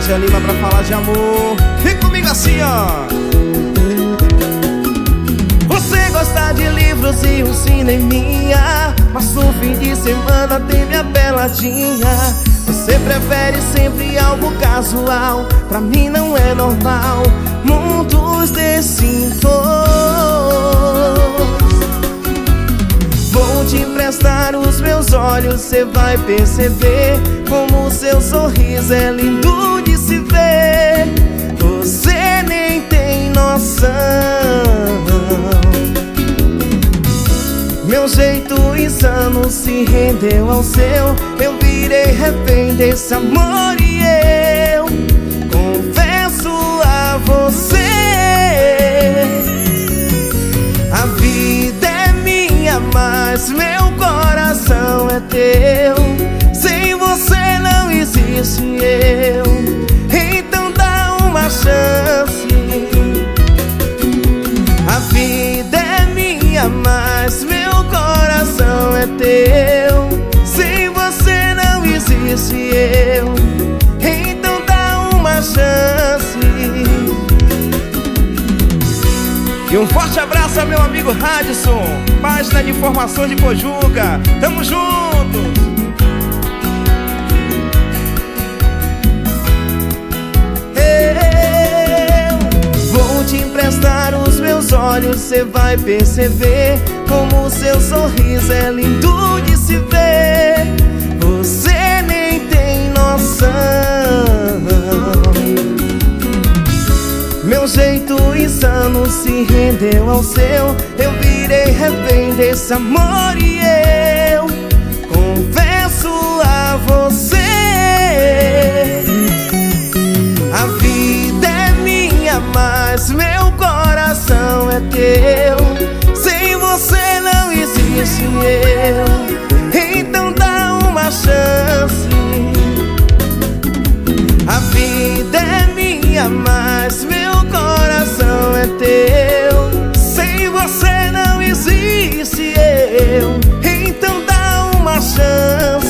Cláudia Lima pra falar de amor. Vem comigo assim, ó. Você gosta de livros e um cineminha, mas no fim de semana tem minha beladinha. Você prefere sempre algo casual, pra mim não é normal. Mundos distintos. Vou te emprestar os meus olhos, cê vai perceber como seu sorriso é lindo de se ver. Você nem tem noção. Meu jeito insano se rendeu ao seu. Eu virei refém desse amor e eu confesso a você: a vida é minha, mas meu coração é teu. Sem você não existe eu, então dá uma chance. A vida é minha, mas meu coração é teu. Sem você não existe eu, então dá uma chance. E um forte abraço ao meu amigo Radisson, página de informação de Pojuca. Tamo juntos! Vou te emprestar os meus olhos, cê vai perceber como seu sorriso é lindo de se ver. Você nem tem noção. Meu jeito insano se rendeu ao seu. Eu virei refém desse amor e eu confesso a você: a vida é minha, mas meu coração é teu. Sem você não existe eu, então dá uma chance. A vida é minha, mas meu coração é teu. Sem você não existe eu, então dá uma chance.